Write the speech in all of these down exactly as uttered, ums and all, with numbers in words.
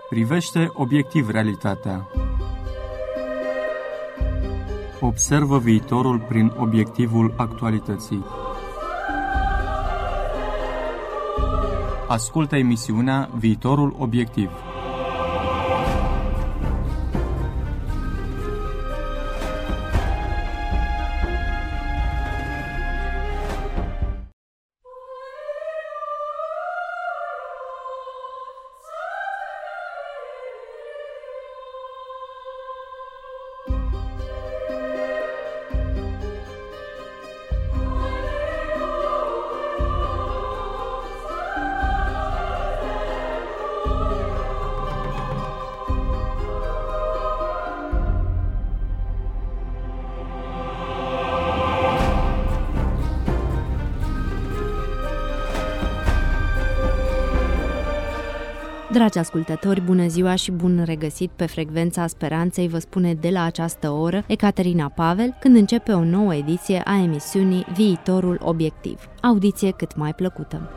Privește obiectiv realitatea. Observă viitorul prin obiectivul actualității. Ascultă emisiunea Viitorul Obiectiv. Dragi ascultători, bună ziua și bun regăsit pe Frecvența Speranței, vă spune de la această oră Ecaterina Pavel, când începe o nouă ediție a emisiunii Viitorul Obiectiv. Audiție cât mai plăcută!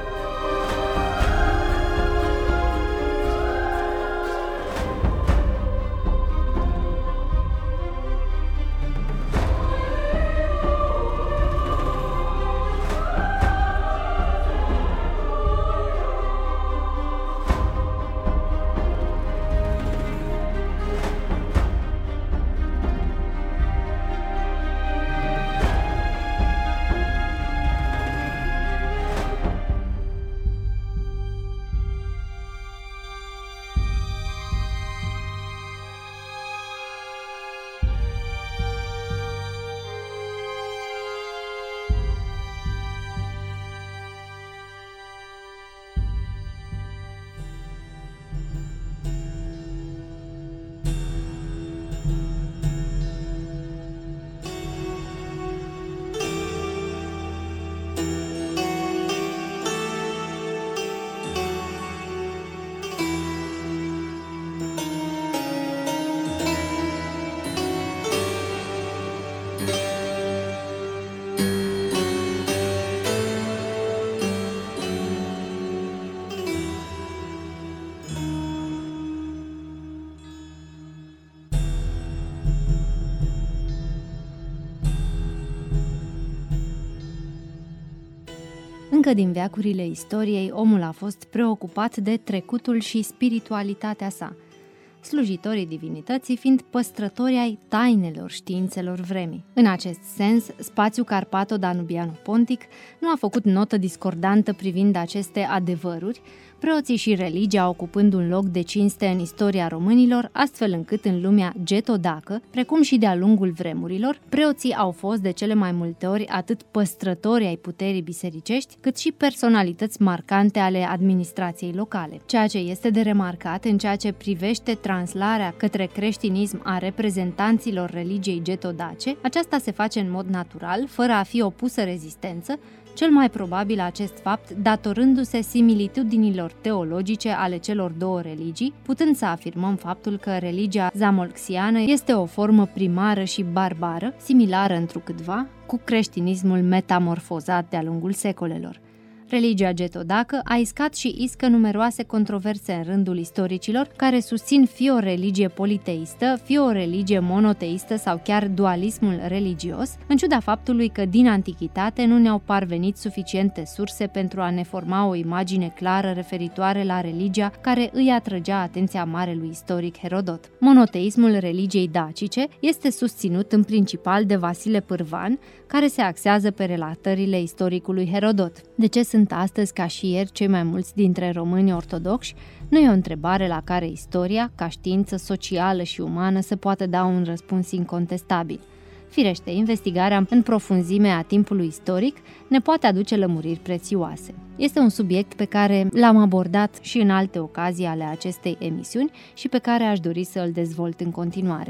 Încă din veacurile istoriei, omul a fost preocupat de trecutul și spiritualitatea sa, slujitorii divinității fiind păstrători ai tainelor științelor vremii. În acest sens, spațiul carpato-danubiano-pontic nu a făcut notă discordantă privind aceste adevăruri, preoții și religia ocupând un loc de cinste în istoria românilor, astfel încât în lumea getodacă, precum și de-a lungul vremurilor, preoții au fost de cele mai multe ori atât păstrători ai puterii bisericești, cât și personalități marcante ale administrației locale. Ceea ce este de remarcat în ceea ce privește translarea către creștinism a reprezentanților religiei getodace, aceasta se face în mod natural, fără a fi opusă rezistență, cel mai probabil acest fapt datorându-se similitudinilor teologice ale celor două religii, putând să afirmăm faptul că religia zamolxiană este o formă primară și barbară, similară întrucâtva cu creștinismul metamorfozat de-a lungul secolelor. Religia getodacă a iscat și iscă numeroase controverse în rândul istoricilor care susțin fie o religie politeistă, fie o religie monoteistă sau chiar dualismul religios, în ciuda faptului că din antichitate nu ne-au parvenit suficiente surse pentru a ne forma o imagine clară referitoare la religia care îi atrăgea atenția marelui istoric Herodot. Monoteismul religiei dacice este susținut în principal de Vasile Pârvan, care se axează pe relatările istoricului Herodot. De ce sunt astăzi, ca și ieri, cei mai mulți dintre românii ortodoxi? Nu e o întrebare la care istoria, ca știință socială și umană, să poată da un răspuns incontestabil. Firește, investigarea în profunzime a timpului istoric ne poate aduce lămuriri prețioase. Este un subiect pe care l-am abordat și în alte ocazii ale acestei emisiuni și pe care aș dori să îl dezvolt în continuare.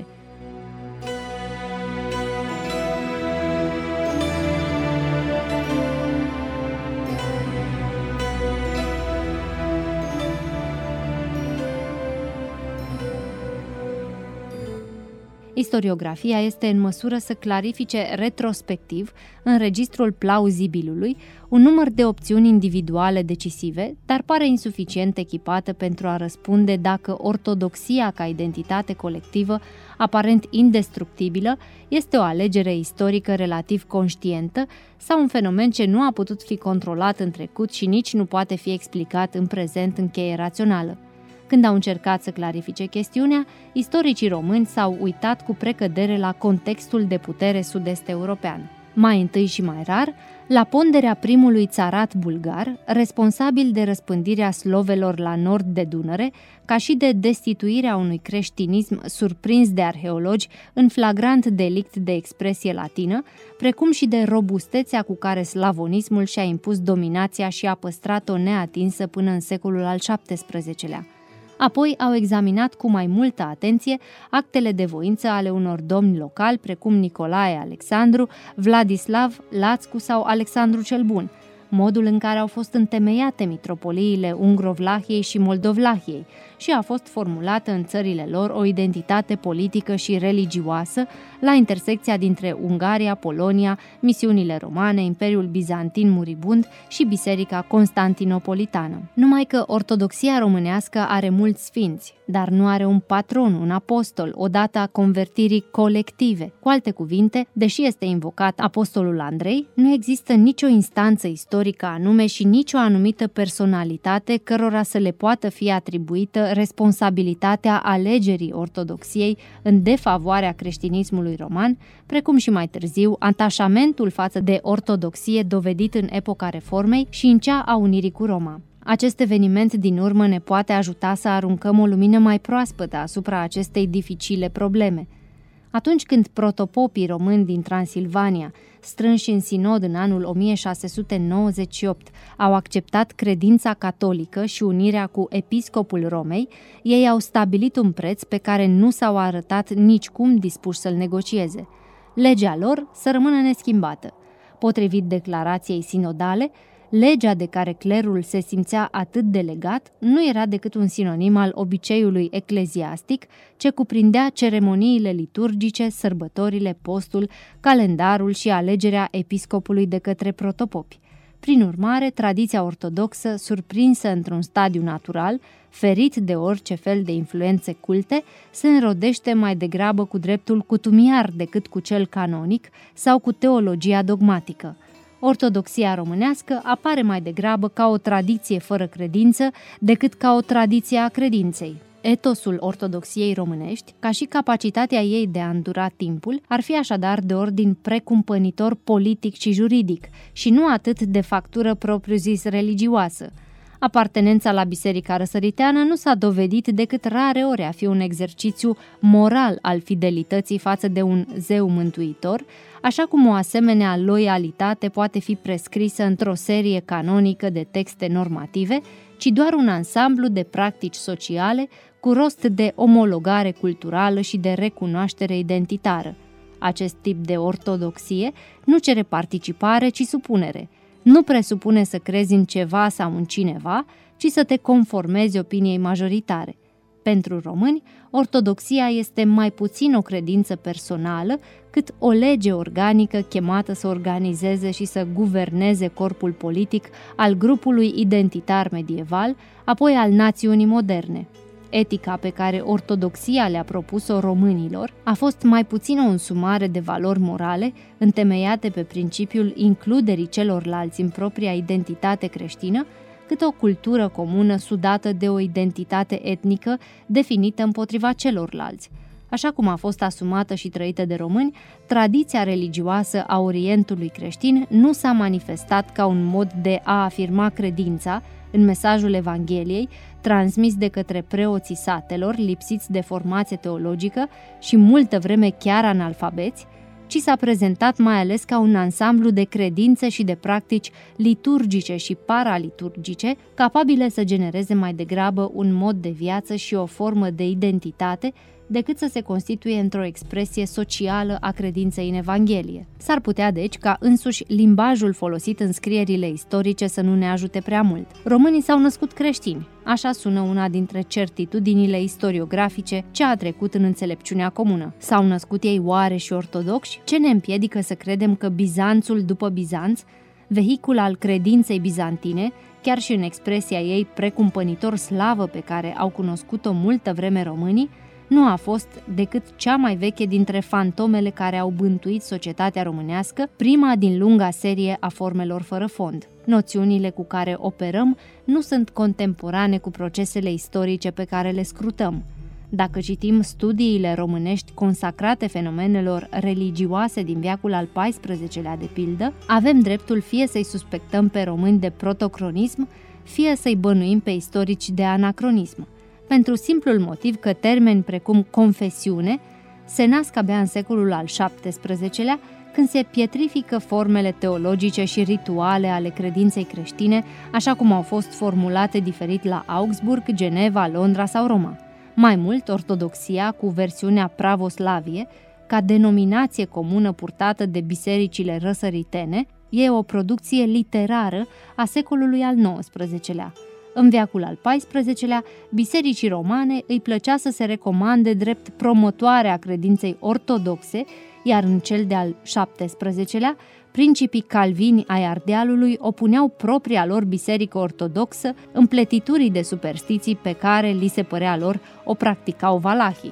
Istoriografia este în măsură să clarifice retrospectiv, în registrul plauzibilului, un număr de opțiuni individuale decisive, dar pare insuficient echipată pentru a răspunde dacă ortodoxia ca identitate colectivă, aparent indestructibilă, este o alegere istorică relativ conștientă sau un fenomen ce nu a putut fi controlat în trecut și nici nu poate fi explicat în prezent în cheie rațională. Când au încercat să clarifice chestiunea, istoricii români s-au uitat cu precădere la contextul de putere sud-est european. Mai întâi și mai rar, la ponderea primului țarat bulgar, responsabil de răspândirea slovelor la nord de Dunăre, ca și de destituirea unui creștinism surprins de arheologi în flagrant delict de expresie latină, precum și de robustețea cu care slavonismul și-a impus dominația și a păstrat-o neatinsă până în secolul al șaptesprezecelea. Apoi au examinat cu mai multă atenție actele de voință ale unor domni locali, precum Nicolae Alexandru, Vladislav Lațcu sau Alexandru cel Bun, modul în care au fost întemeiate mitropoliile Ungrovlahiei și Moldovlahiei și a fost formulată în țările lor o identitate politică și religioasă la intersecția dintre Ungaria, Polonia, misiunile romane, Imperiul Bizantin muribund și Biserica Constantinopolitană. Numai că ortodoxia românească are mulți sfinți, dar nu are un patron, un apostol, o dată a convertirii colective. Cu alte cuvinte, deși este invocat apostolul Andrei, nu există nicio instanță istorică anume și nicio anumită personalitate cărora să le poată fi atribuită responsabilitatea alegerii ortodoxiei în defavoarea creștinismului roman, precum și mai târziu atașamentul față de ortodoxie dovedit în epoca Reformei și în cea a unirii cu Roma. Acest eveniment din urmă ne poate ajuta să aruncăm o lumină mai proaspătă asupra acestei dificile probleme. Atunci când protopopii români din Transilvania, strânși în sinod în anul o mie șase sute nouăzeci și opt, au acceptat credința catolică și unirea cu episcopul Romei, ei au stabilit un preț pe care nu s-au arătat nicicum dispuși să-l negocieze. Legea lor să rămână neschimbată. Potrivit declarației sinodale, legea de care clerul se simțea atât de legat nu era decât un sinonim al obiceiului ecleziastic ce cuprindea ceremoniile liturgice, sărbătorile, postul, calendarul și alegerea episcopului de către protopopi. Prin urmare, tradiția ortodoxă, surprinsă într-un stadiu natural, ferit de orice fel de influențe culte, se înrodește mai degrabă cu dreptul cutumiar decât cu cel canonic sau cu teologia dogmatică. Ortodoxia românească apare mai degrabă ca o tradiție fără credință decât ca o tradiție a credinței. Etosul ortodoxiei românești, ca și capacitatea ei de a îndura timpul, ar fi așadar de ordin precumpănitor politic și juridic și nu atât de factură propriu-zis religioasă. Apartenența la Biserica Răsăriteană nu s-a dovedit decât rare ori a fi un exercițiu moral al fidelității față de un zeu mântuitor, așa cum o asemenea loialitate poate fi prescrisă într-o serie canonică de texte normative, ci doar un ansamblu de practici sociale cu rost de omologare culturală și de recunoaștere identitară. Acest tip de ortodoxie nu cere participare, ci supunere. Nu presupune să crezi în ceva sau în cineva, ci să te conformezi opiniei majoritare. Pentru români, ortodoxia este mai puțin o credință personală, cât o lege organică chemată să organizeze și să guverneze corpul politic al grupului identitar medieval, apoi al națiunii moderne. Etica pe care ortodoxia le-a propus-o românilor a fost mai puțin o însumare de valori morale întemeiate pe principiul includerii celorlalți în propria identitate creștină, cât o cultură comună sudată de o identitate etnică definită împotriva celorlalți. Așa cum a fost asumată și trăită de români, tradiția religioasă a Orientului creștin nu s-a manifestat ca un mod de a afirma credința în mesajul Evangheliei, transmis de către preoții satelor, lipsiți de formație teologică și multă vreme chiar analfabeți, ci s-a prezentat mai ales ca un ansamblu de credințe și de practici liturgice și paraliturgice, capabile să genereze mai degrabă un mod de viață și o formă de identitate decât să se constituie într-o expresie socială a credinței în Evanghelie. S-ar putea, deci, ca însuși limbajul folosit în scrierile istorice să nu ne ajute prea mult. Românii s-au născut creștini. Așa sună una dintre certitudinile istoriografice ce a trecut în înțelepciunea comună. S-au născut ei oare și ortodoxi? Ce ne împiedică să credem că Bizanțul după Bizanț, vehicul al credinței bizantine, chiar și în expresia ei precumpănitor slavă pe care au cunoscut-o multă vreme românii, nu a fost decât cea mai veche dintre fantomele care au bântuit societatea românească, prima din lunga serie a formelor fără fond. Noțiunile cu care operăm nu sunt contemporane cu procesele istorice pe care le scrutăm. Dacă citim studiile românești consacrate fenomenelor religioase din veacul al paisprezecelea de pildă, avem dreptul fie să-i suspectăm pe români de protocronism, fie să-i bănuim pe istorici de anacronism, pentru simplul motiv că termeni precum confesiune se nasc abia în secolul al șaptesprezecelea, când se pietrifică formele teologice și rituale ale credinței creștine, așa cum au fost formulate diferit la Augsburg, Geneva, Londra sau Roma. Mai mult, ortodoxia, cu versiunea pravoslavie, ca denominație comună purtată de bisericile răsăritene, e o producție literară a secolului al nouăsprezecelea. În veacul al paisprezecelea, bisericii romane îi plăcea să se recomande drept promotoare a credinței ortodoxe, iar în cel de-al șaptesprezecelea, principii calvini ai Ardealului opuneau propria lor biserică ortodoxă împletiturii de superstiții pe care li se părea lor o practicau valahii.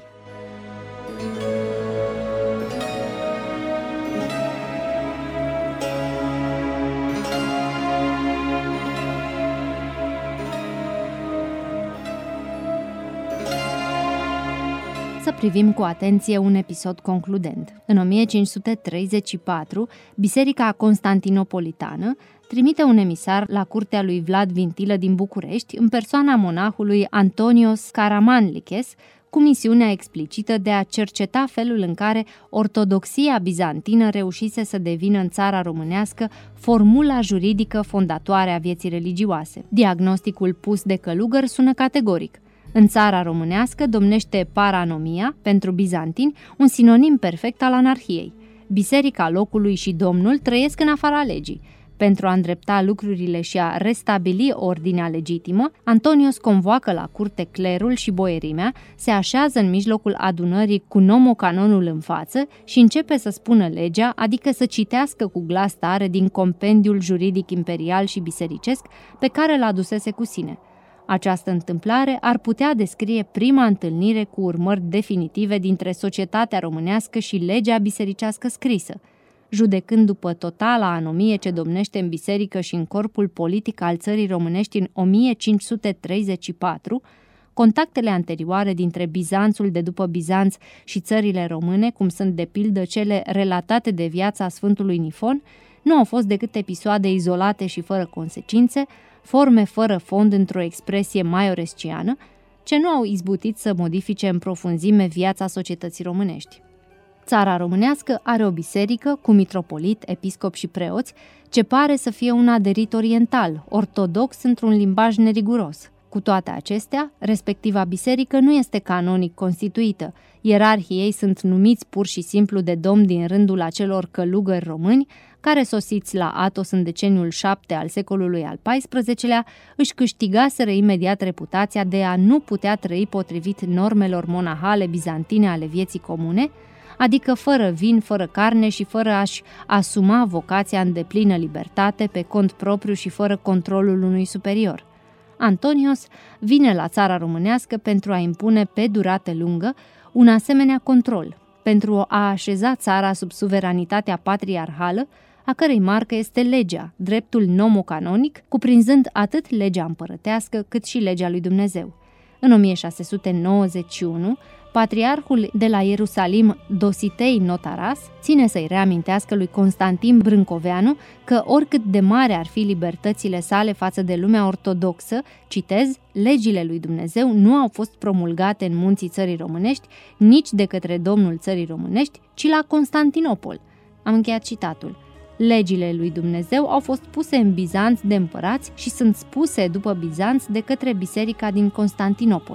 Să privim cu atenție un episod concludent. În o mie cinci sute treizeci și patru, Biserica Constantinopolitană trimite un emisar la curtea lui Vlad Vintilă din București, în persoana monahului Antonios Karamanlikes, cu misiunea explicită de a cerceta felul în care ortodoxia bizantină reușise să devină în țara românească formula juridică fondatoare a vieții religioase. Diagnosticul pus de călugăr sună categoric. În țara românească domnește paranomia, pentru bizantini, un sinonim perfect al anarhiei. Biserica locului și Domnul trăiesc în afara legii. Pentru a îndrepta lucrurile și a restabili ordinea legitimă, Antonios convoacă la curte clerul și boierimea, se așează în mijlocul adunării cu nomocanonul în față și începe să spună legea, adică să citească cu glas tare din compendiul juridic imperial și bisericesc pe care l-adusese cu sine. Această întâmplare ar putea descrie prima întâlnire cu urmări definitive dintre societatea românească și legea bisericească scrisă. Judecând după totala anomie ce domnește în biserică și în corpul politic al țării românești în o mie cinci sute treizeci și patru, contactele anterioare dintre Bizanțul de după Bizanț și țările române, cum sunt de pildă cele relatate de viața Sfântului Nifon, nu au fost decât episoade izolate și fără consecințe, forme fără fond într-o expresie maioresciană, ce nu au izbutit să modifice în profunzime viața societății românești. Țara românească are o biserică cu mitropolit, episcop și preoți, ce pare să fie una de rit oriental, ortodox într-un limbaj neriguros. Cu toate acestea, respectiva biserică nu este canonic constituită. Ierarhii ei sunt numiți pur și simplu de domni din rândul acelor călugări români, care, sosiți la Atos în deceniul șapte al secolului al paisprezecelea, își câștigaseră imediat reputația de a nu putea trăi potrivit normelor monahale bizantine ale vieții comune, adică fără vin, fără carne și fără a-și asuma vocația în deplină libertate, pe cont propriu și fără controlul unui superior. Antonios vine la țara românească pentru a impune pe durată lungă un asemenea control, pentru a așeza țara sub suveranitatea patriarhală, a cărei marcă este legea, dreptul nomocanonic, cuprinzând atât legea împărătească cât și legea lui Dumnezeu. În o mie șase sute nouăzeci și unu, patriarhul de la Ierusalim, Dositei Notaras, ține să-i reamintească lui Constantin Brâncoveanu că oricât de mari ar fi libertățile sale față de lumea ortodoxă, citez, legile lui Dumnezeu nu au fost promulgate în munții țării românești, nici de către domnul țării românești, ci la Constantinopol. Am încheiat citatul. Legile lui Dumnezeu au fost puse în Bizanț de împărați și sunt spuse după Bizanț de către biserica din Constantinopol.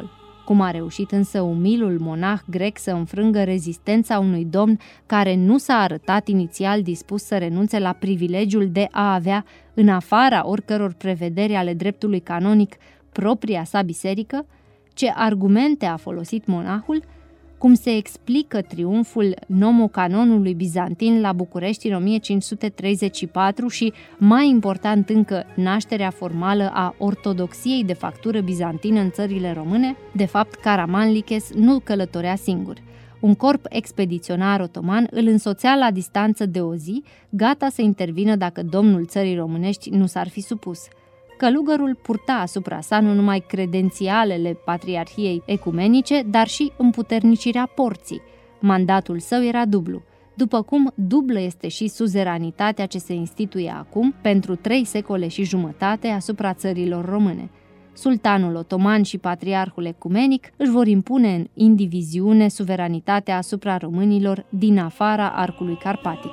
Cum a reușit însă umilul monah grec să înfrângă rezistența unui domn care nu s-a arătat inițial dispus să renunțe la privilegiul de a avea, în afara oricăror prevederi ale dreptului canonic, propria sa biserică? Ce argumente a folosit monahul? Cum se explică triumful nomocanonului bizantin la București în o mie cinci sute treizeci și patru și, mai important încă, nașterea formală a ortodoxiei de factură bizantină în țările române? De fapt, Karamanlikes nu călătorea singur. Un corp expediționar otoman îl însoțea la distanță de o zi, gata să intervină dacă domnul țării românești nu s-ar fi supus. Călugărul purta asupra sa nu numai credențialele Patriarhiei Ecumenice, dar și împuternicirea porții. Mandatul său era dublu, după cum dublă este și suzeranitatea ce se instituie acum, pentru trei secole și jumătate, asupra țărilor române. Sultanul otoman și patriarhul ecumenic își vor impune în indiviziune suveranitatea asupra românilor din afara arcului carpatic.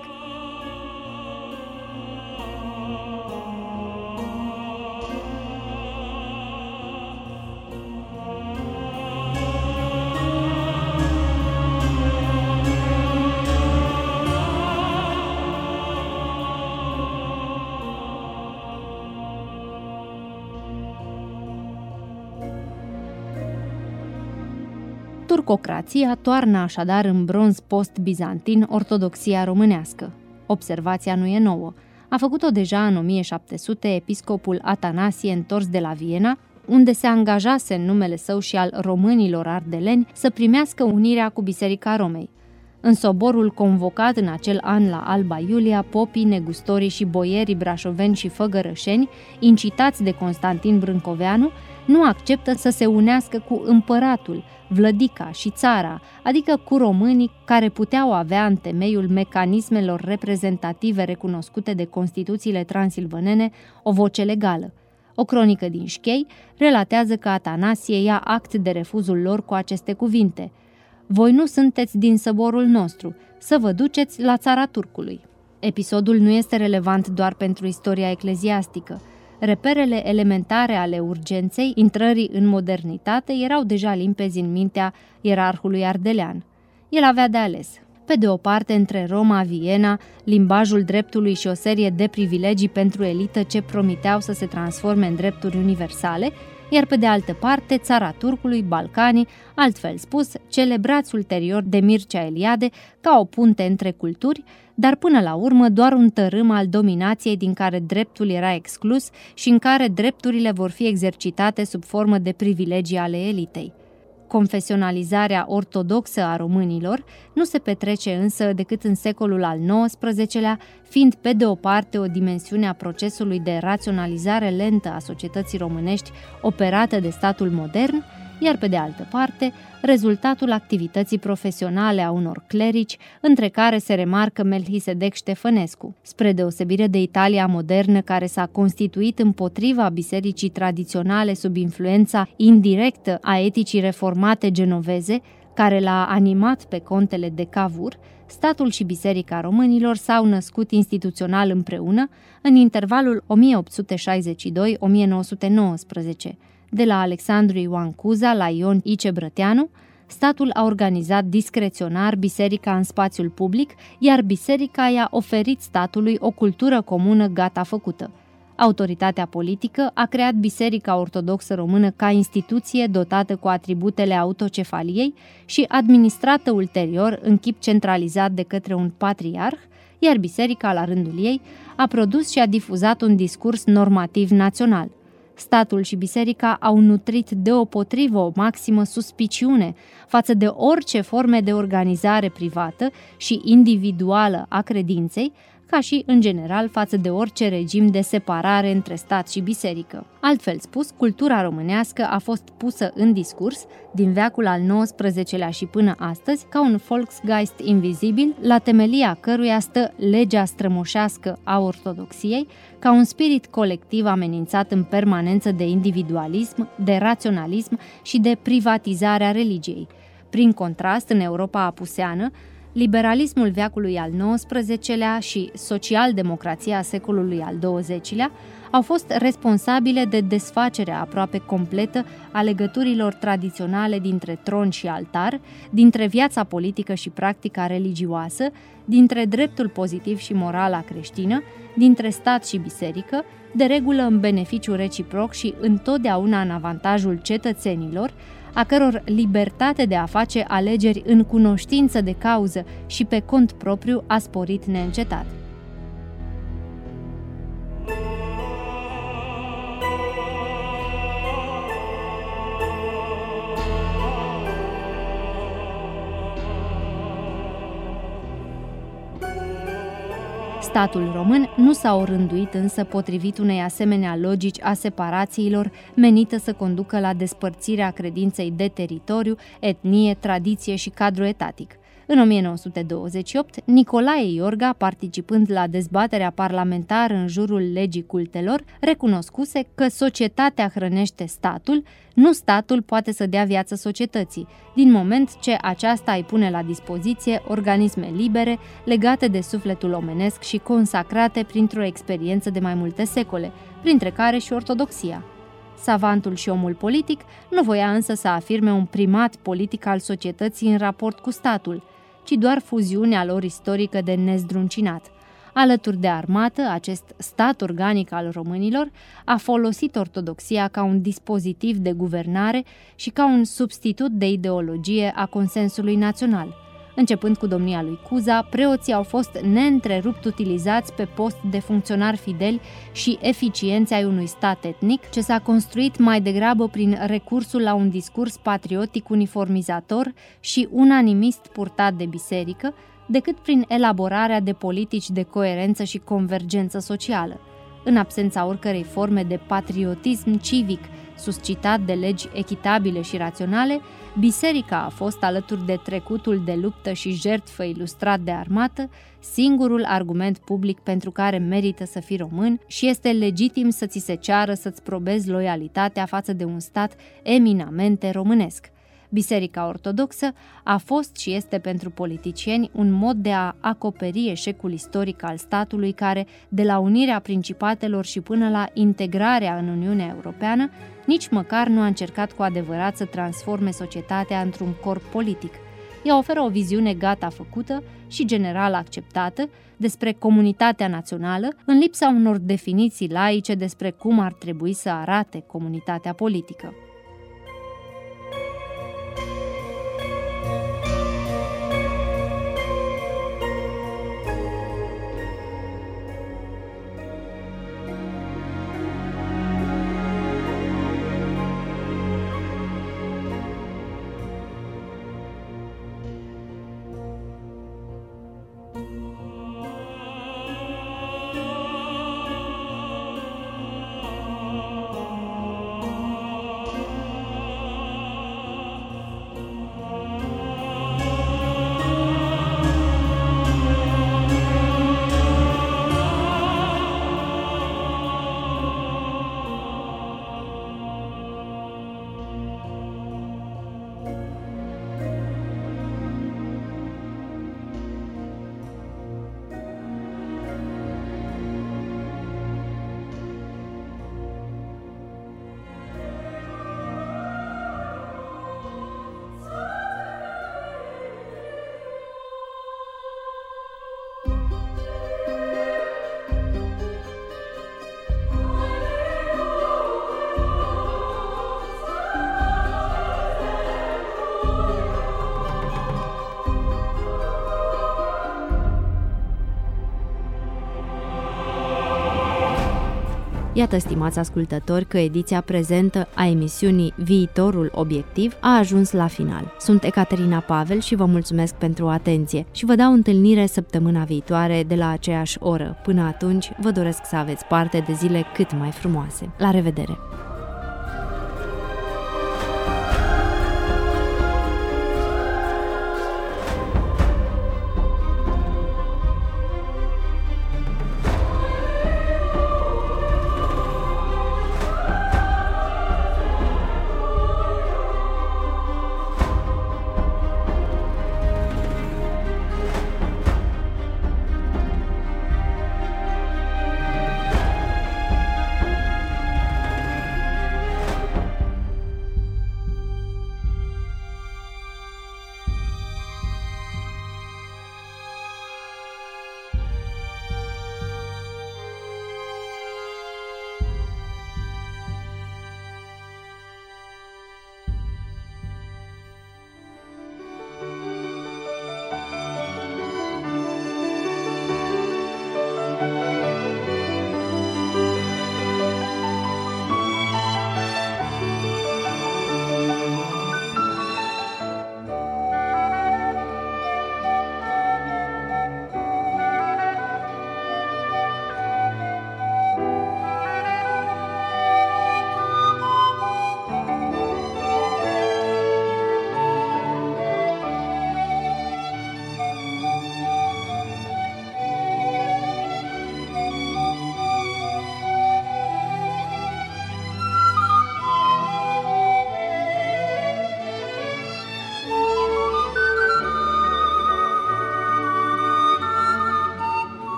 Turcocrația toarnă așadar în bronz post-bizantin ortodoxia românească. Observația nu e nouă. A făcut-o deja în o mie șapte sute episcopul Atanasie întors de la Viena, unde se angajase în numele său și al românilor ardeleni să primească unirea cu Biserica Romei. În soborul convocat în acel an la Alba Iulia, popii, negustorii și boierii brașoveni și făgărășeni, incitați de Constantin Brâncoveanu, nu acceptă să se unească cu împăratul, vlădica și țara, adică cu românii care puteau avea în temeiul mecanismelor reprezentative recunoscute de Constituțiile transilvanene o voce legală. O cronică din Șchei relatează că Atanasie ia act de refuzul lor cu aceste cuvinte: „Voi nu sunteți din săborul nostru, să vă duceți la țara turcului.” Episodul nu este relevant doar pentru istoria ecleziastică. Reperele elementare ale urgenței intrării în modernitate erau deja limpezi în mintea ierarhului ardelean. El avea de ales. Pe de o parte, între Roma, Viena, limbajul dreptului și o serie de privilegii pentru elită ce promiteau să se transforme în drepturi universale, iar pe de altă parte, țara turcului, Balcanii, altfel spus, celebrați ulterior de Mircea Eliade ca o punte între culturi, dar până la urmă doar un tărâm al dominației din care dreptul era exclus și în care drepturile vor fi exercitate sub formă de privilegii ale elitei. Confesionalizarea ortodoxă a românilor nu se petrece însă decât în secolul al nouăsprezecelea, fiind pe de o parte o dimensiune a procesului de raționalizare lentă a societății românești operată de statul modern, iar pe de altă parte rezultatul activității profesionale a unor clerici, între care se remarcă Melchisedec Ștefănescu. Spre deosebire de Italia modernă, care s-a constituit împotriva bisericii tradiționale sub influența indirectă a eticii reformate genoveze, care l-a animat pe contele de Cavour, statul și Biserica Românilor s-au născut instituțional împreună în intervalul o mie opt sute șaizeci și doi - o mie nouă sute nouăsprezece. De la Alexandru Ioan Cuza la Ion Ice Brăteanu, statul a organizat discreționar biserica în spațiul public, iar biserica i-a oferit statului o cultură comună gata făcută. Autoritatea politică a creat Biserica Ortodoxă Română ca instituție dotată cu atributele autocefaliei și administrată ulterior în chip centralizat de către un patriarh, iar biserica, la rândul ei, a produs și a difuzat un discurs normativ național. Statul și biserica au nutrit deopotrivă o maximă suspiciune față de orice forme de organizare privată și individuală a credinței, ca și, în general, față de orice regim de separare între stat și biserică. Altfel spus, cultura românească a fost pusă în discurs, din veacul al nouăsprezecelea și până astăzi, ca un Volksgeist invizibil, la temelia căruia stă legea strămoșească a ortodoxiei, ca un spirit colectiv amenințat în permanență de individualism, de raționalism și de privatizarea religiei. Prin contrast, în Europa apuseană, Liberalismul veacului al nouăsprezecelea și social-democrația secolului al douăzecilea au fost responsabile de desfacerea aproape completă a legăturilor tradiționale dintre tron și altar, dintre viața politică și practica religioasă, dintre dreptul pozitiv și morala creștină, dintre stat și biserică, de regulă în beneficiu reciproc și întotdeauna în avantajul cetățenilor, a căror libertate de a face alegeri în cunoștință de cauză și pe cont propriu a sporit neîncetat. Statul român nu s-a orânduit însă potrivit unei asemenea logici a separațiilor menită să conducă la despărțirea credinței de teritoriu, etnie, tradiție și cadru etatic. În o mie nouă sute douăzeci și opt, Nicolae Iorga, participând la dezbaterea parlamentară în jurul legii cultelor, recunoscuse că societatea hrănește statul, nu statul poate să dea viață societății, din moment ce aceasta îi pune la dispoziție organisme libere, legate de sufletul omenesc și consacrate printr-o experiență de mai multe secole, printre care și ortodoxia. Savantul și omul politic nu voia însă să afirme un primat politic al societății în raport cu statul, ci doar fuziunea lor istorică de nezdruncinat. Alături de armată, acest stat organic al românilor a folosit ortodoxia ca un dispozitiv de guvernare și ca un substitut de ideologie a consensului național. Începând cu domnia lui Cuza, preoții au fost neîntrerupt utilizați pe post de funcționari fideli și eficienți ai unui stat etnic, ce s-a construit mai degrabă prin recursul la un discurs patriotic uniformizator și unanimist purtat de biserică, decât prin elaborarea de politici de coerență și convergență socială. În absența oricărei forme de patriotism civic suscitat de legi echitabile și raționale, biserica a fost, alături de trecutul de luptă și jertfă ilustrat de armată, singurul argument public pentru care merită să fii român și este legitim să ți se ceară să-ți probezi loialitatea față de un stat eminamente românesc. Biserica ortodoxă a fost și este pentru politicieni un mod de a acoperi eșecul istoric al statului care, de la unirea principatelor și până la integrarea în Uniunea Europeană, nici măcar nu a încercat cu adevărat să transforme societatea într-un corp politic. Ea oferă o viziune gata făcută și general acceptată despre comunitatea națională, în lipsa unor definiții laice despre cum ar trebui să arate comunitatea politică. Iată, stimați ascultători, că ediția prezentă a emisiunii Viitorul Obiectiv a ajuns la final. Sunt Ecaterina Pavel și vă mulțumesc pentru atenție și vă dau întâlnire săptămâna viitoare de la aceeași oră. Până atunci, vă doresc să aveți parte de zile cât mai frumoase. La revedere!